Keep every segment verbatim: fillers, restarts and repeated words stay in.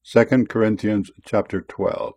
Second Corinthians chapter twelve.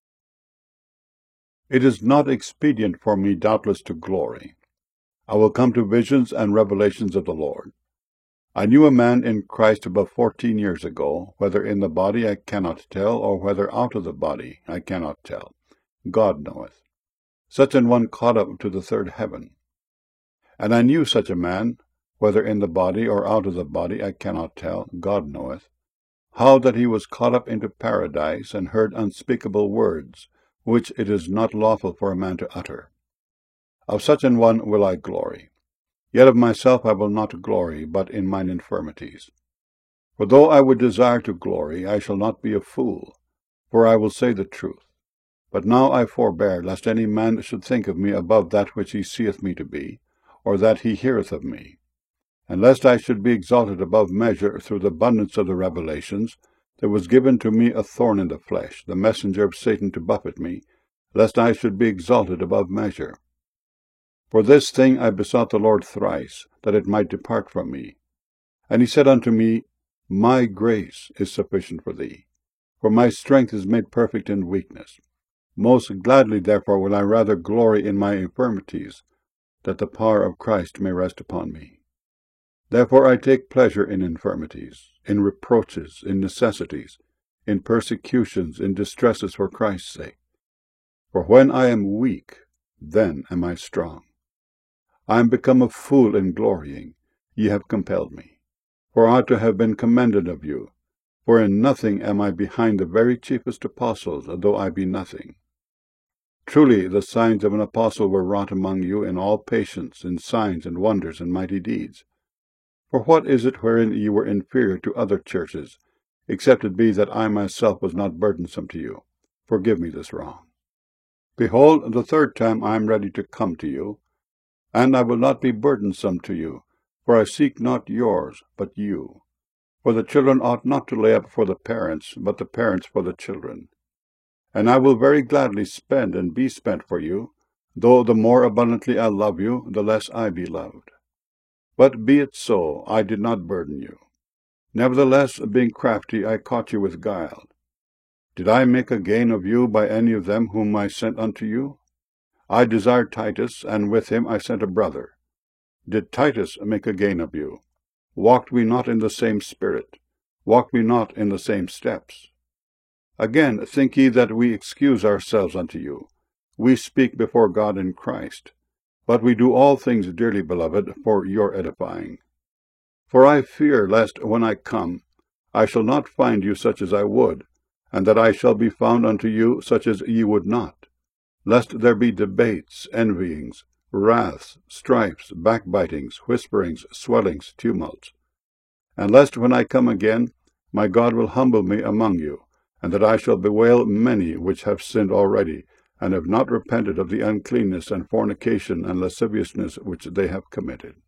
It is not expedient for me doubtless to glory. I will come to visions and revelations of the Lord. I knew a man in Christ above fourteen years ago, whether in the body I cannot tell, or whether out of the body I cannot tell. God knoweth. Such an one caught up to the third heaven. And I knew such a man, whether in the body or out of the body I cannot tell, God knoweth, how that he was caught up into paradise, and heard unspeakable words, which it is not lawful for a man to utter. Of such an one will I glory. Yet of myself I will not glory, but in mine infirmities. For though I would desire to glory, I shall not be a fool, for I will say the truth. But now I forbear, lest any man should think of me above that which he seeth me to be, or that he heareth of me. And lest I should be exalted above measure through the abundance of the revelations, there was given to me a thorn in the flesh, the messenger of Satan to buffet me, lest I should be exalted above measure. For this thing I besought the Lord thrice, that it might depart from me. And he said unto me, My grace is sufficient for thee, for my strength is made perfect in weakness. Most gladly therefore will I rather glory in my infirmities, that the power of Christ may rest upon me. Therefore I take pleasure in infirmities, in reproaches, in necessities, in persecutions, in distresses for Christ's sake. For when I am weak, then am I strong. I am become a fool in glorying, ye have compelled me. For I ought to have been commended of you, for in nothing am I behind the very chiefest apostles, though I be nothing. Truly the signs of an apostle were wrought among you in all patience, in signs and wonders and mighty deeds. For what is it wherein ye were inferior to other churches, except it be that I myself was not burdensome to you? Forgive me this wrong. Behold, the third time I am ready to come to you, and I will not be burdensome to you, for I seek not yours, but you. For the children ought not to lay up for the parents, but the parents for the children. And I will very gladly spend and be spent for you, though the more abundantly I love you, the less I be loved. But be it so, I did not burden you. Nevertheless, being crafty, I caught you with guile. Did I make a gain of you by any of them whom I sent unto you? I desired Titus, and with him I sent a brother. Did Titus make a gain of you? Walked we not in the same spirit? Walked we not in the same steps? Again, think ye that we excuse ourselves unto you? We speak before God in Christ. But we do all things, dearly beloved, for your edifying. For I fear lest, when I come, I shall not find you such as I would, and that I shall be found unto you such as ye would not, lest there be debates, envyings, wraths, strifes, backbitings, whisperings, swellings, tumults. And lest, when I come again, my God will humble me among you, and that I shall bewail many which have sinned already, and have not repented of the uncleanness and fornication and lasciviousness which they have committed.